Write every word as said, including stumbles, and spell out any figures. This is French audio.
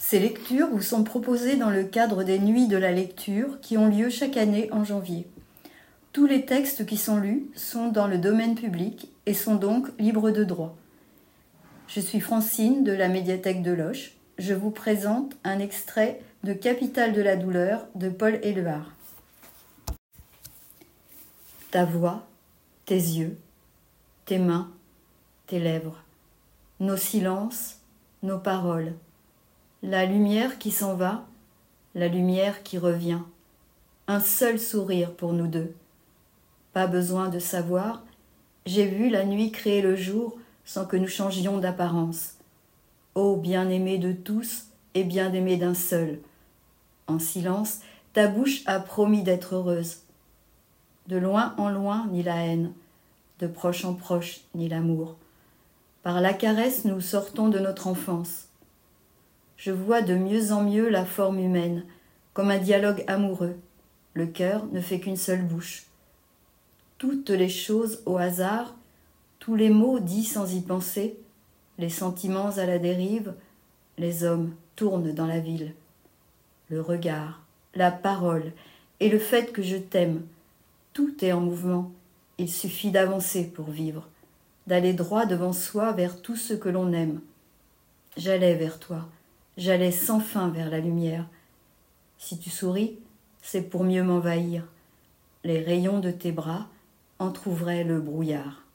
Ces lectures vous sont proposées dans le cadre des Nuits de la lecture qui ont lieu chaque année en janvier. Tous les textes qui sont lus sont dans le domaine public et sont donc libres de droit. Je suis Francine de la médiathèque de Loches. Je vous présente un extrait de Capitale de la douleur de Paul Éluard. Ta voix, tes yeux, tes mains, tes lèvres, nos silences, nos paroles, la lumière qui s'en va, la lumière qui revient, un seul sourire pour nous deux. Pas besoin de savoir, j'ai vu la nuit créer le jour sans que nous changions d'apparence. Ô bien-aimé de tous et bien-aimé d'un seul, en silence, ta bouche a promis d'être heureuse. De loin en loin, ni la haine, de proche en proche, ni l'amour. Par la caresse, nous sortons de notre enfance. Je vois de mieux en mieux la forme humaine, comme un dialogue amoureux. Le cœur ne fait qu'une seule bouche. Toutes les choses au hasard, tous les mots dits sans y penser, les sentiments à la dérive, les hommes tournent dans la ville. Le regard, la parole et le fait que je t'aime, tout est en mouvement. Il suffit d'avancer pour vivre, d'aller droit devant soi vers tout ce que l'on aime. J'allais vers toi, j'allais sans fin vers la lumière. Si tu souris, c'est pour mieux m'envahir. Les rayons de tes bras entr'ouvraient le brouillard.